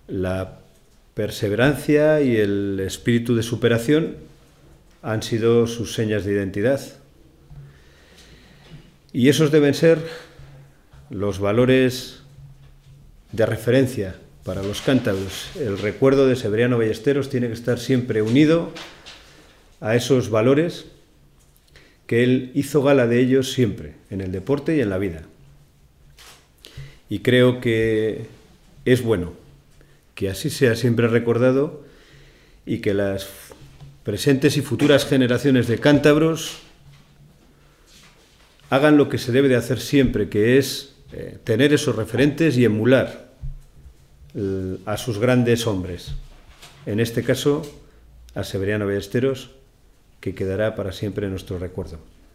La perseverancia y el espíritu de superación han sido sus señas de identidad. Y esos deben ser los valores de referencia para los cántabros. El recuerdo de Severiano Ballesteros tiene que estar siempre unido a esos valores que él hizo gala de ellos siempre, en el deporte y en la vida. Y creo que es bueno que así sea siempre recordado y que las presentes y futuras generaciones de cántabros hagan lo que se debe de hacer siempre, que es tener esos referentes y emular a sus grandes hombres. En este caso, a Severiano Ballesteros, que quedará para siempre en nuestro recuerdo.